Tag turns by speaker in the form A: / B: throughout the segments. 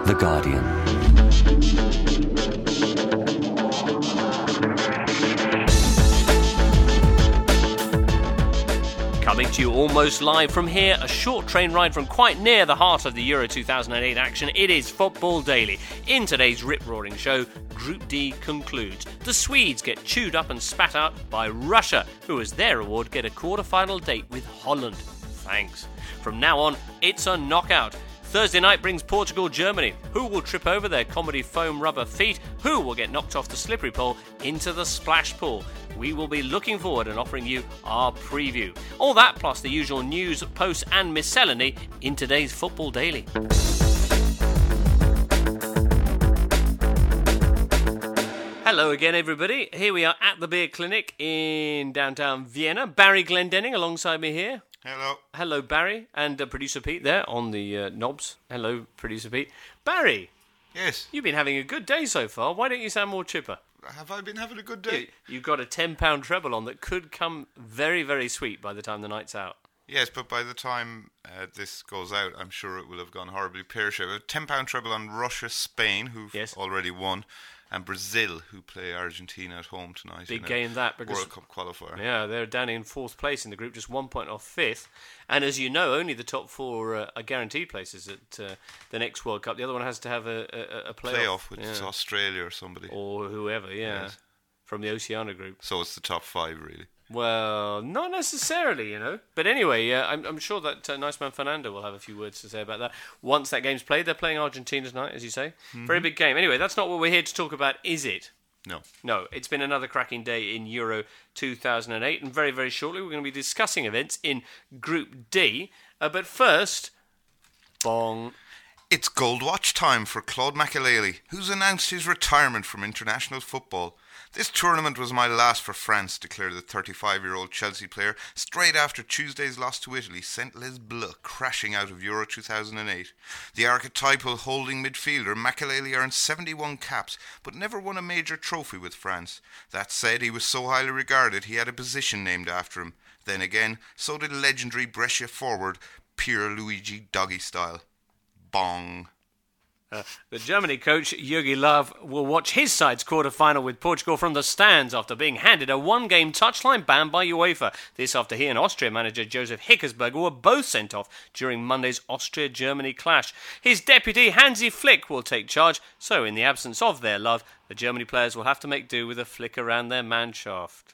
A: The Guardian.
B: Coming to you almost live from here, a short train ride from quite near the heart of the Euro 2008 action. It is Football Daily. In today's rip-roaring show, Group D concludes. The Swedes get chewed up and spat out by Russia, who as their reward get a quarter-final date with Holland. Thanks. From now on, it's a knockout. Thursday night brings Portugal-Germany. Who will trip over their comedy foam rubber feet? Who will get knocked off the slippery pole into the splash pool? We will be looking forward and offering you our preview. All that plus the usual news, posts and miscellany in today's Football Daily. Hello again, everybody. Here we are at the Beer Clinic in downtown Vienna. Barry Glendenning alongside me here.
C: Hello.
B: Hello, Barry, and producer Pete there on the knobs. Hello, producer Pete. Barry.
C: Yes.
B: You've been having a good day so far. Why don't you sound more chipper?
C: Have I been having a good day?
B: You've got a £10 treble on that could come very, very sweet by the time the night's out.
C: Yes, but by the time this goes out, I'm sure it will have gone horribly pear-shaped. A £10 treble on Russia, Spain, who've already won, and Brazil, who play Argentina at home tonight.
B: Big game that. Because,
C: World Cup qualifier.
B: Yeah, they're down in fourth place in the group, just 1 point off fifth. And as you know, only the top four are guaranteed places at the next World Cup. The other one has to have a playoff.
C: Which is Australia or somebody.
B: Or whoever, yes. From the Oceania group.
C: So it's the top five, really. Well,
B: not necessarily, you know. But anyway, I'm sure that nice man Fernando will have a few words to say about that. Once that game's played, they're playing Argentina tonight, as you say. Mm-hmm. Very big game. Anyway, that's not what we're here to talk about, is it? No, it's been another cracking day in Euro 2008, and very, very shortly we're going to be discussing events in Group D. But first, bong.
C: It's gold watch time for Claude Makélélé, who's announced his retirement from international football. This tournament was my last for France, declared the 35-year-old Chelsea player, straight after Tuesday's loss to Italy sent Les Bleus crashing out of Euro 2008. The archetypal holding midfielder, Makélélé earned 71 caps, but never won a major trophy with France. That said, he was so highly regarded he had a position named after him. Then again, so did legendary Brescia forward Pierluigi Doggy Style. Bong.
B: The Germany coach, Jogi Löw, will watch his side's quarter-final with Portugal from the stands after being handed a one-game touchline ban by UEFA. This after he and Austria manager Josef Hickersberger were both sent off during Monday's Austria-Germany clash. His deputy, Hansi Flick, will take charge, so in the absence of their Löw, the Germany players will have to make do with a flick around their manshaft.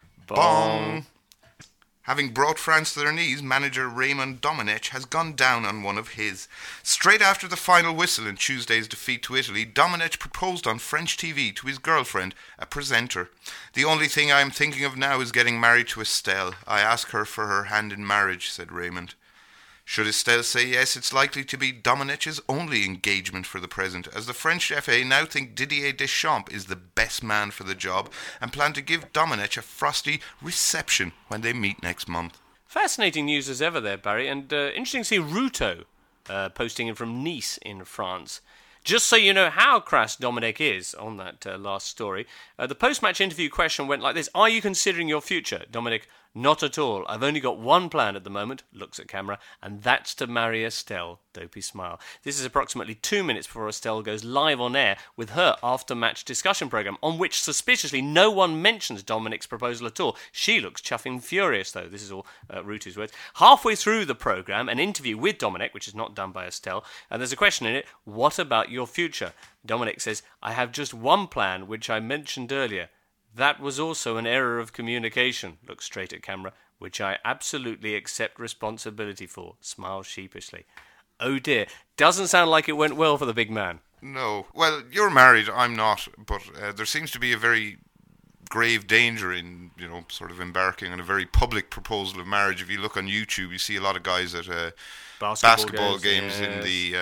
C: Bong. Having brought France to their knees, manager Raymond Domenech has gone down on one of his. Straight after the final whistle in Tuesday's defeat to Italy, Domenech proposed on French TV to his girlfriend, a presenter. "The only thing I am thinking of now is getting married to Estelle. I ask her for her hand in marriage," said Raymond. Should Estelle say yes, it's likely to be Domenech's only engagement for the present, as the French FA now think Didier Deschamps is the best man for the job and plan to give Domenech a frosty reception when they meet next month.
B: Fascinating news as ever there, Barry, and interesting to see Ruto posting in from Nice in France. Just so you know how crass Domenech is on that last story, the post-match interview question went like this: "Are you considering your future?" Domenech: "Not at all. I've only got one plan at the moment," looks at camera, "and that's to marry Estelle." Dopey smile. This is approximately 2 minutes before Estelle goes live on air with her after-match discussion programme, on which, suspiciously, no one mentions Domenech's proposal at all. She looks chuffing furious, though. This is all Rutu's words. Halfway through the programme, an interview with Domenech, which is not done by Estelle, and there's a question in it: "What about your future?" Domenech says, "I have just one plan, which I mentioned earlier. That was also an error of communication," looks straight at camera, "which I absolutely accept responsibility for," smiles sheepishly. Oh dear, doesn't sound like it went well for the big man.
C: No. Well, you're married, I'm not, but there seems to be a very grave danger in, sort of embarking on a very public proposal of marriage. If you look on YouTube, you see a lot of guys at basketball games in the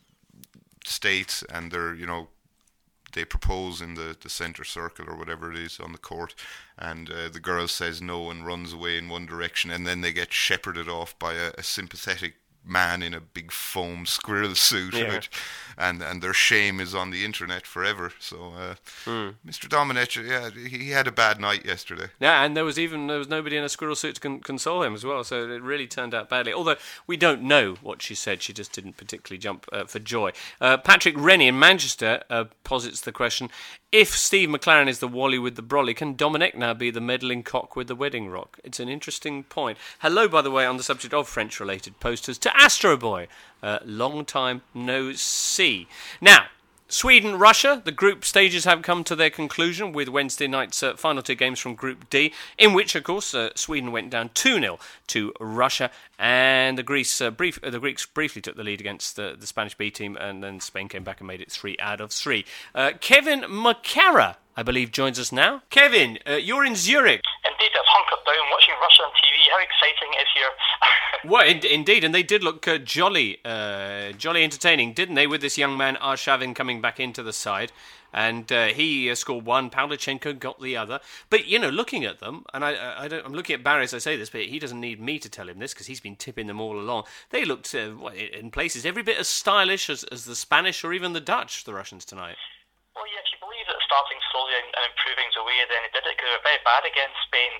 C: States, and they're, they propose in the centre circle or whatever it is on the court, and the girl says no and runs away in one direction, and then they get shepherded off by a sympathetic man in a big foam squirrel suit,
B: Yeah.
C: and their shame is on the internet forever. So Mr. Domenech, he had a bad night yesterday.
B: Yeah, and there was nobody in a squirrel suit to console him as well, so it really turned out badly. Although we don't know what she said, she just didn't particularly jump for joy. Patrick Rennie in Manchester posits the question: if Steve McLaren is the Wally with the brolly, can Dominic now be the meddling cock with the wedding rock? It's an interesting point. Hello, by the way, on the subject of French-related posters, to Astro Boy. Long time no see. Now, Sweden-Russia, the group stages have come to their conclusion with Wednesday night's final two games from Group D, in which, of course, Sweden went down 2-0 to Russia, and the Greeks briefly took the lead against the Spanish B team, and then Spain came back and made it 3 out of 3. Kevin McCarra, I believe, joins us now. Kevin, you're in Zurich.
A: Indeed, I've hunkered down watching Russia on TV. How exciting it is here.
B: Well, indeed, and they did look jolly entertaining, didn't they, with this young man Arshavin coming back into the side, and he scored one, Pavlyuchenko got the other. But, looking at them, and I'm looking at Barry as I say this, but he doesn't need me to tell him this, because he's been tipping them all along. They looked, in places, every bit as stylish as the Spanish or even the Dutch, the Russians, tonight.
A: Well, yeah, if you believe that starting slowly and improving is a way, then it did it, because they were very bad against Spain.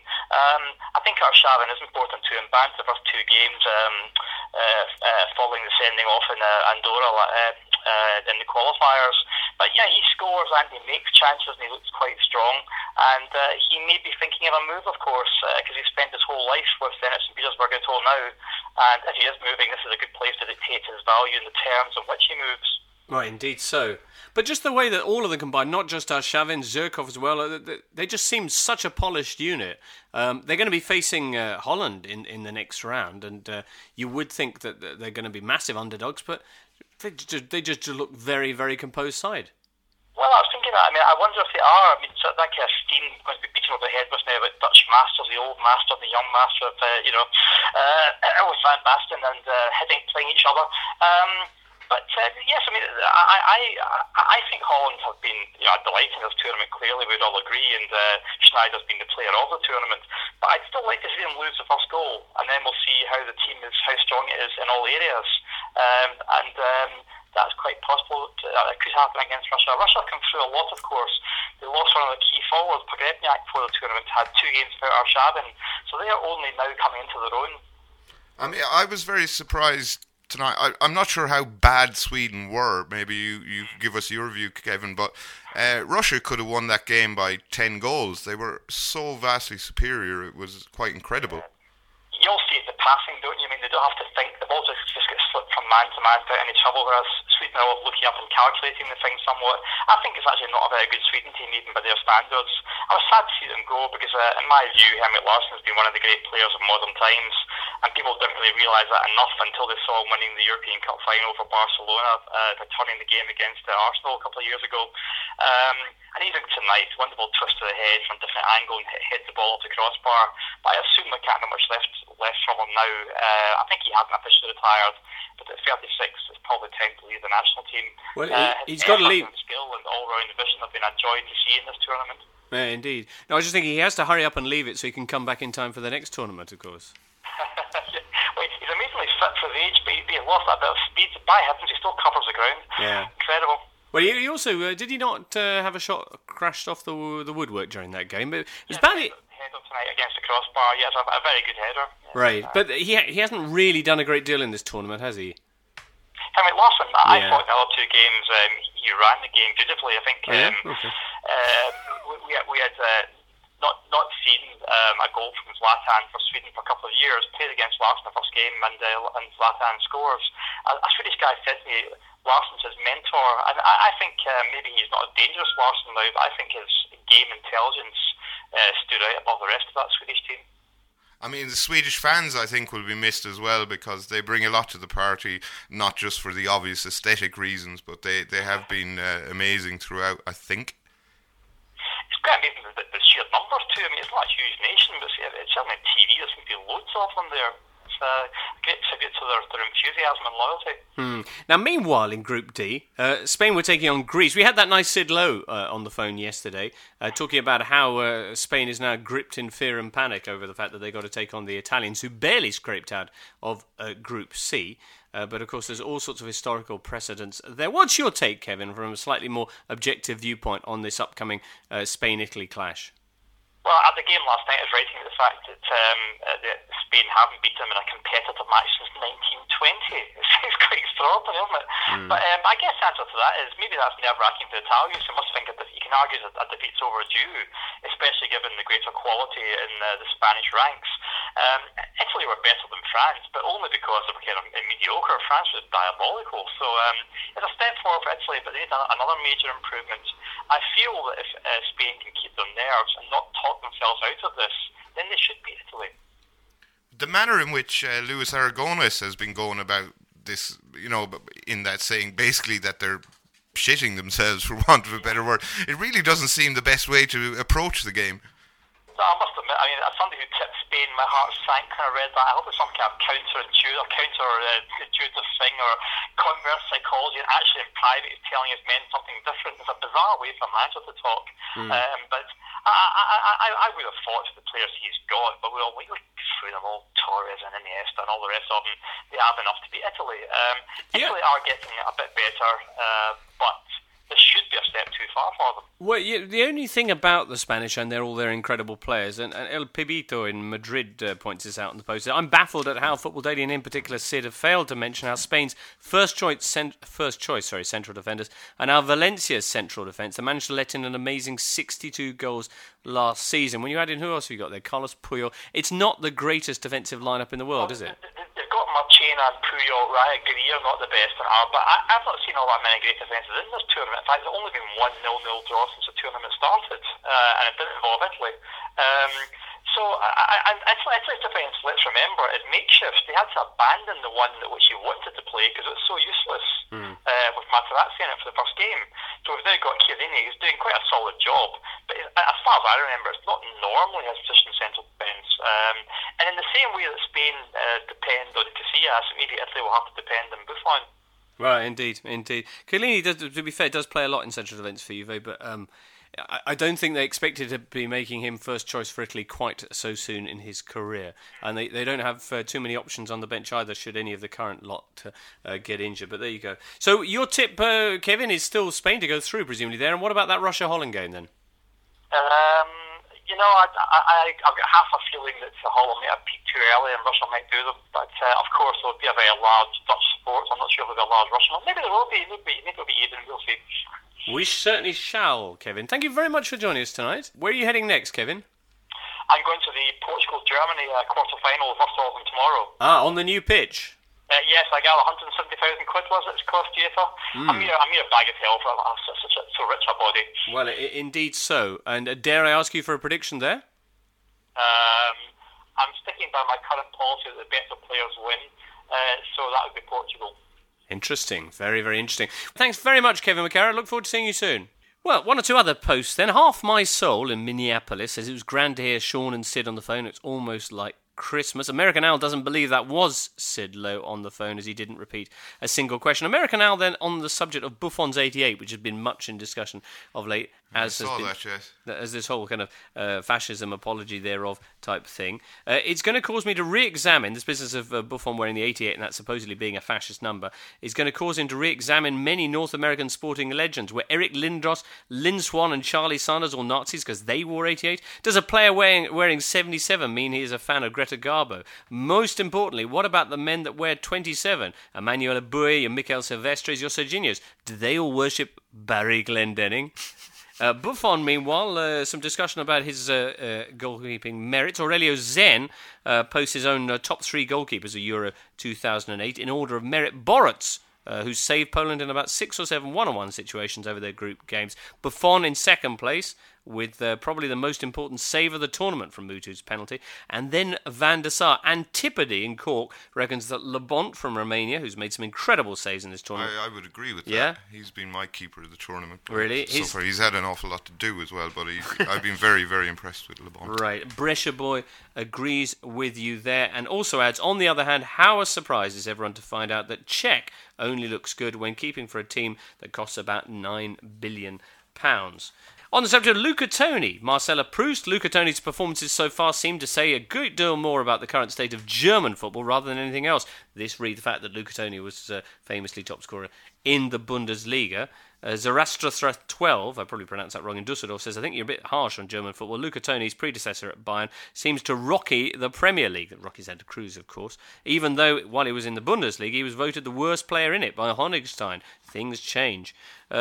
A: I think Arshavin is important to him. Banned the first two games following the sending off in Andorra in the qualifiers. But yeah, he scores and he makes chances and he looks quite strong. And he may be thinking of a move, of course, because he spent his whole life with Zenit St. Petersburg until now. And if he is moving, this is a good place to dictate his value in the terms on which he moves.
B: Right, indeed so. But just the way that all of them combined, not just Arshavin, Zhirkov as well, they just seem such a polished unit. They're going to be facing Holland in the next round, and you would think that they're going to be massive underdogs, but they just look very, very composed side.
A: Well, I was thinking that. I mean, I wonder if they are. I mean, so that kind of steam going to be beaten over the head with now about Dutch masters, the old master, the young master of, with Van Basten and playing each other. But yes, I mean, I think Holland have been delighting this tournament. Clearly, we'd all agree, and Schneider's been the player of the tournament. But I'd still like to see them lose the first goal, and then we'll see how the team is, how strong it is in all areas. That's quite possible. That could happen against Russia. Russia come through a lot, of course. They lost one of the key forwards, Pogrebniak, before the tournament, had 2 games without Arshavin, so they are only now coming into their own.
C: I mean, I was very surprised tonight. I'm not sure how bad Sweden were. Maybe you give us your view, Kevin, but Russia could have won that game by 10 goals. They were so vastly superior. It was quite incredible.
A: You all see the passing, don't you? I mean, they don't have to think. The ball just gets slipped from man to man without any trouble, whereas Sweden are all looking up and calculating the thing somewhat. I think it's actually not a very good Sweden team, even by their standards. I was sad to see them go because, in my view, Henrik Larsson has been one of the great players of modern times, and people didn't really realise that enough until they saw him winning the European Cup final for Barcelona, by turning the game against Arsenal a couple of years ago. And even tonight, wonderful twist to the head from a different angle and hit the ball off the crossbar. But I assume there can't be much left from him now. I think he hasn't officially retired, but at 36, it's probably time to leave the national team.
B: Well, he's got to leave.
A: Skill and all-round vision have been a joy to see in this tournament.
B: Yeah, indeed. No, I was just thinking he has to hurry up and leave it so he can come back in time for the next tournament, of course.
A: Well, he's amazingly fit for the age, but he lost that bit of speed. By heavens, he still covers the ground.
B: Yeah.
A: Incredible.
B: Well, he also did he not have a shot crashed off the woodwork during that game? But it was badly.
A: Header tonight against the crossbar. Yes, a very good header.
B: Right, but he hasn't really done a great deal in this tournament, has he?
A: Henrik Larsson, I thought the other 2 games he ran the game beautifully. I think
B: Okay.
A: we had not seen a goal from Zlatan for Sweden for a couple of years. Played against Larsson the first game, and Zlatan scores. A Swedish guy said to me, Larsson's his mentor, and I think maybe he's not as dangerous Larsson now, but I think his game intelligence stood out above the rest of that Swedish team.
C: I mean, the Swedish fans, I think, will be missed as well because they bring a lot to the party, not just for the obvious aesthetic reasons, but they have been amazing throughout, I think.
A: It's quite amazing the sheer numbers too. I mean, it's not a huge nation, but it's certainly on TV. There seems to be loads of them there. It's great tribute to their enthusiasm and loyalty.
B: Now, meanwhile, in Group D, Spain were taking on Greece. We had that nice Sid Lowe on the phone yesterday, talking about how Spain is now gripped in fear and panic over the fact that they got to take on the Italians, who barely scraped out of Group C. But, of course, there's all sorts of historical precedents there. What's your take, Kevin, from a slightly more objective viewpoint on this upcoming Spain-Italy clash?
A: Well, at the game last night, I was writing the fact that Spain haven't beaten them in a competitive match since 1920. It's quite extraordinary, isn't it? But I guess the answer to that is maybe that's nerve-wracking for the Italians, who must think that you can argue that a defeat's overdue, especially given the greater quality in the Spanish ranks. Italy were better than France, but only because they were kind of mediocre. France was diabolical. So it's a step forward for Italy, but they need another major improvement. I feel that if Spain can keep their nerves and not talk themselves out of this, then they should beat Italy.
C: The manner in which Luis Aragonés has been going about this, in that saying basically that they're shitting themselves, for want of a better word, it really doesn't seem the best way to approach the game.
A: No, I must admit, as somebody who tipped Spain, my heart sank when I read that. I hope it's some kind of counterintuitive thing, or converse psychology, and actually in private is telling his men something different. It's a bizarre way for a manager to talk. But I would have thought the players he's got, but we'll look through them all, Torres and Iniesta and all the rest of them. They have enough to beat Italy. Italy are getting a bit better, but this should be a step too far for them.
B: Well, the only thing about the Spanish, and they're all their incredible players, and El Pibito in Madrid points this out in the post. I'm baffled at how Football Daily, and in particular Sid, have failed to mention how Spain's first choice central defenders and how Valencia's central defence have managed to let in an amazing 62 goals last season. When you add in who else have you got there? Carlos Puyol. It's not the greatest defensive lineup in the world, is it?
A: They've got Marchena and Puyol. I agree, are not the best, but I've not seen all that many great defences in this tournament. In fact, there's only been 1-0 draw since the tournament started, and it didn't involve Italy. So Italy's defence, let's remember, is makeshift. They had to abandon the one which he wanted to play because it was so useless with Materazzi in it for the first game. So we've now got Chiellini, who's doing quite a solid job. But as far as I remember, it's not normally his position central defence. And in the same way that Spain depend on Casillas, maybe Italy will have to depend on Buffon.
B: Right, indeed. Chiellini, to be fair, does play a lot in central defence for Juve, but I don't think they expected to be making him first choice for Italy quite so soon in his career. And they don't have too many options on the bench either, should any of the current lot get injured. But there you go. So your tip, Kevin, is still Spain to go through, presumably, there. And what about that Russia-Holland game, then?
A: I've got half a feeling that Holland may have peaked too early and Russia might do them. But, of course, there'll be a very large Dutch support. I'm not sure if there'll be a large Russian one. Maybe there will be. Maybe it'll be even. We'll see.
B: We certainly shall, Kevin. Thank you very much for joining us tonight. Where are you heading next, Kevin?
A: I'm going to the Portugal-Germany quarter-final, first of them tomorrow.
B: On the new pitch?
A: Yes, I got 170,000 quid, was it? It's cost theatre. I'm here a bag of hell for so rich a body.
B: Well, indeed so. And dare I ask you for a prediction there?
A: I'm sticking by my current policy that the better players win, so that would be Portugal.
B: Interesting. Very, very interesting. Thanks very much, Kevin McCarra. Look forward to seeing you soon. Well, one or two other posts then. Half My Soul in Minneapolis says it was grand to hear Sean and Sid on the phone. It's almost like Christmas. American Al doesn't believe that was Sid Lowe on the phone, as he didn't repeat a single question. American Al then on the subject of Buffon's 88, which has been much in discussion of late, as this whole kind of fascism apology thereof type thing. It's going to cause me to re-examine this business of Buffon wearing the 88 and that supposedly being a fascist number. Is going to cause him to re-examine many North American sporting legends. Were Eric Lindros, Lynn Swann and Charlie Sanders all Nazis because they wore 88? Does a player wearing 77 mean he is a fan of Greta Garbo? Most importantly, what about the men that wear 27? Emmanuel Aboué, your Mikel Silvestres, your Serginhos. Do they all worship Barry Glendenning? Buffon, meanwhile, some discussion about his goalkeeping merits. Aurelio Zen posts his own top three goalkeepers of Euro 2008 in order of merit. Boruc, who saved Poland in about 6 or 7 one-on-one situations over their group games. Buffon in second place, with probably the most important save of the tournament from Mutu's penalty. And then Van der Sar. Antipodes in Cork reckons that Lebont from Romania, who's made some incredible saves in this tournament.
C: I would agree with that.
B: Yeah?
C: He's been my keeper of the tournament.
B: Really?
C: So far, he's had an awful lot to do as well, but I've been very, very impressed with Lebont.
B: Right. Brescia boy agrees with you there, and also adds, on the other hand, how surprised is everyone to find out that Cech only looks good when keeping for a team that costs about £9 billion. On the subject of Luca Toni, Marcella Proust. Luca Toni's performances so far seem to say a great deal more about the current state of German football rather than anything else. This read the fact that Luca Toni was famously top scorer in the Bundesliga. Zarathustra 12, I probably pronounced that wrong, in Dusseldorf, says, I think you're a bit harsh on German football. Luca Toni's predecessor at Bayern seems to rocky the Premier League. Rocky's had to cruise, of course. Even though, while he was in the Bundesliga, he was voted the worst player in it by Honigstein. Things change.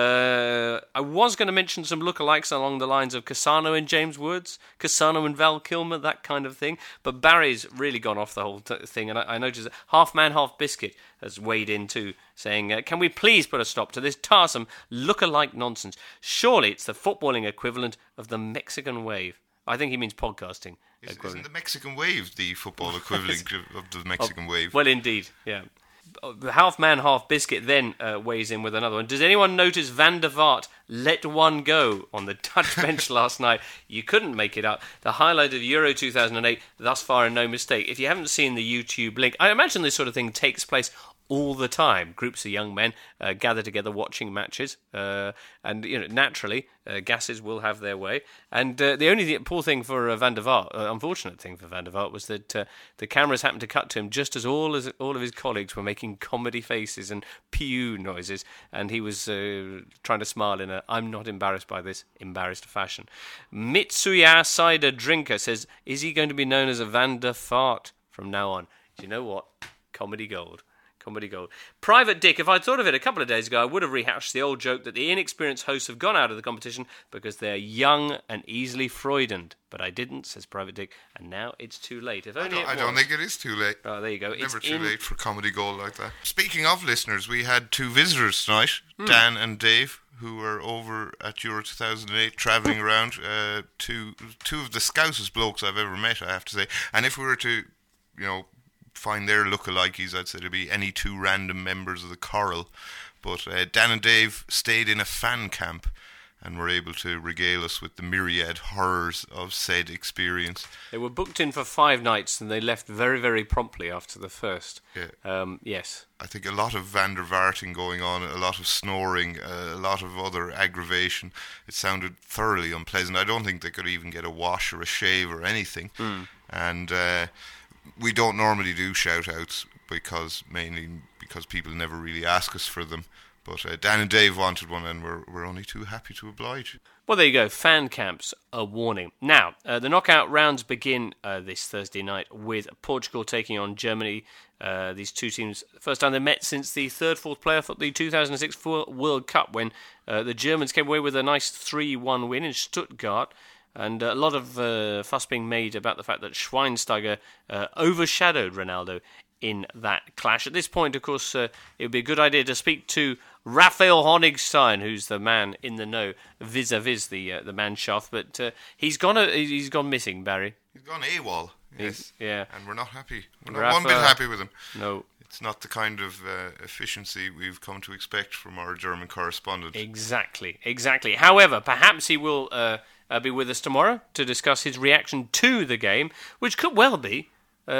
B: I was going to mention some lookalikes along the lines of Cassano and James Woods, Cassano and Val Kilmer, that kind of thing. But Barry's really gone off the whole thing, and I noticed that Half Man, Half Biscuit has weighed in too, saying, can we please put a stop to this tiresome lookalike nonsense? Surely it's the footballing equivalent of the Mexican wave. I think he means podcasting.
C: Isn't the Mexican wave the football equivalent of the Mexican wave?
B: Well, indeed, yeah. Half Man, Half Biscuit then weighs in with another one. Does anyone notice Van der Vaart let one go on the Dutch bench last night? You couldn't make it up. The highlight of Euro 2008, thus far and no mistake. If you haven't seen the YouTube link, I imagine this sort of thing takes place all the time. Groups of young men gather together watching matches, and naturally gases will have their way. And the only poor thing for Van der Vaart, unfortunate thing for Van der Vaart, was that the cameras happened to cut to him just as all of his colleagues were making comedy faces and pew noises, and he was trying to smile in a "I'm not embarrassed by this" embarrassed fashion. Mitsuya Cider Drinker says, "Is he going to be known as a Van der Fart from now on?" Do you know what? Comedy gold. Comedy gold. Private Dick, if I'd thought of it a couple of days ago, I would have rehashed the old joke that the inexperienced hosts have gone out of the competition because they're young and easily Freudened. But I didn't, says Private Dick, and now it's too late. If only
C: I don't think it is too late.
B: Oh, there you go.
C: Never too late for comedy gold like that. Speaking of listeners, we had two visitors tonight, Dan and Dave, who were over at Euro 2008 travelling around. Two of the scousest blokes I've ever met, I have to say. And if we were to, find their lookalikes, I'd say it'd be any two random members of the Coral. But Dan and Dave stayed in a fan camp and were able to regale us with the myriad horrors of said experience.
B: They were booked in for 5 nights and they left very, very promptly after the first.
C: Yeah.
B: Yes.
C: I think a lot of Van der Vaarting going on, a lot of snoring, a lot of other aggravation. It sounded thoroughly unpleasant. I don't think they could even get a wash or a shave or anything. And we don't normally do shout-outs mainly because people never really ask us for them. But Dan and Dave wanted one, and we're only too happy to oblige.
B: Well, there you go. Fan camps, a warning. Now, the knockout rounds begin this Thursday night with Portugal taking on Germany. These two teams, first time they met since the fourth playoff at the 2006 World Cup, when the Germans came away with a nice 3-1 win in Stuttgart. And a lot of fuss being made about the fact that Schweinsteiger overshadowed Ronaldo in that clash. At this point, of course, it would be a good idea to speak to Raphael Honigstein, who's the man in the know vis-a-vis the Mannschaft. But he's gone missing, Barry.
C: He's gone AWOL. Yes.
B: Yeah.
C: And we're not happy. We're not one bit happy with him.
B: No.
C: It's not the kind of efficiency we've come to expect from our German correspondent.
B: Exactly. However, perhaps he will be with us tomorrow to discuss his reaction to the game, which could well be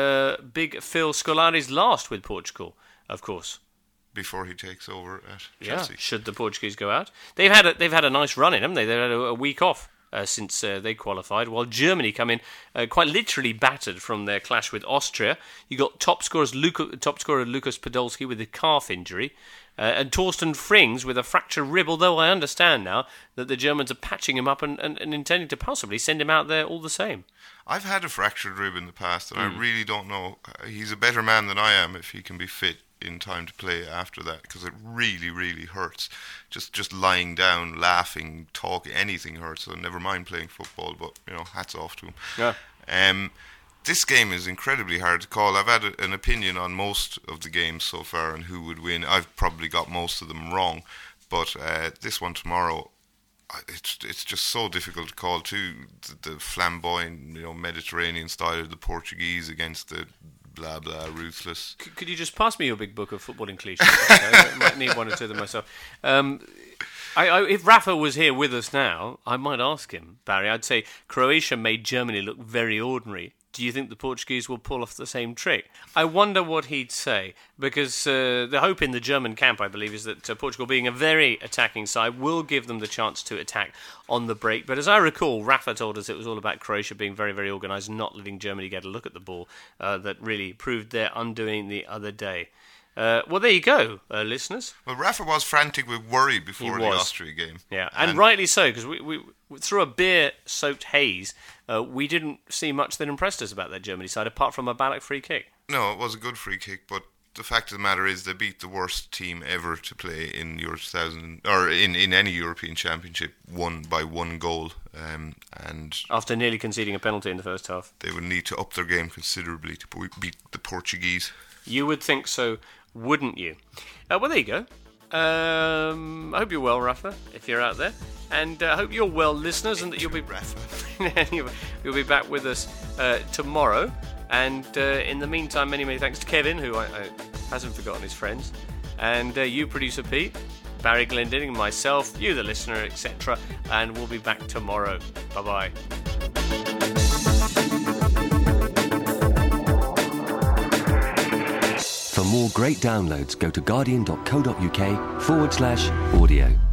B: Big Phil Scolari's last with Portugal, of course.
C: Before he takes over at Chelsea.
B: Yeah, should the Portuguese go out. They've had a nice run in, haven't they? They've had a week off since they qualified, while Germany come in quite literally battered from their clash with Austria. You got top scorer Lucas Podolski with a calf injury, and Torsten Frings with a fractured rib, although I understand now that the Germans are patching him up and intending to possibly send him out there all the same.
C: I've had a fractured rib in the past, and I really don't know. He's a better man than I am if he can be fit in time to play after that, because it really, really hurts. Just lying down, laughing, talking, anything hurts. So never mind playing football, but hats off to him.
B: Yeah.
C: This game is incredibly hard to call. I've had an opinion on most of the games so far and who would win. I've probably got most of them wrong, but this one tomorrow, It's just so difficult to call too. The flamboyant, Mediterranean style of the Portuguese against the blah blah ruthless.
B: Could you just pass me your big book of footballing cliches? I might need one or two of them myself. If Rafa was here with us now, I might ask him, Barry. I'd say Croatia made Germany look very ordinary. Do you think the Portuguese will pull off the same trick? I wonder what he'd say, because the hope in the German camp, I believe, is that Portugal, being a very attacking side, will give them the chance to attack on the break. But as I recall, Rafa told us it was all about Croatia being very, very organised and not letting Germany get a look at the ball that really proved their undoing the other day. Well, there you go, listeners.
C: Well, Rafa was frantic with worry before the Austria game.
B: Yeah, and rightly so, because we through a beer-soaked haze, we didn't see much that impressed us about that Germany side, apart from a Ballack free kick.
C: No, it was a good free kick, but the fact of the matter is they beat the worst team ever to play in Euro 2000 or in any European Championship, by one goal, and after
B: nearly conceding a penalty in the first half.
C: They would need to up their game considerably to beat the Portuguese.
B: You would think so, wouldn't you? Well, there you go. I hope you're well, Rafa, if you're out there, and I hope you're well, listeners, and that you'll be you'll be back with us tomorrow. And in the meantime, many thanks to Kevin, who hasn't forgotten his friends, and you, producer Pete, Barry Glendinning, myself, you, the listener, etc. And we'll be back tomorrow. Bye bye.
D: For more great downloads, go to guardian.co.uk/audio.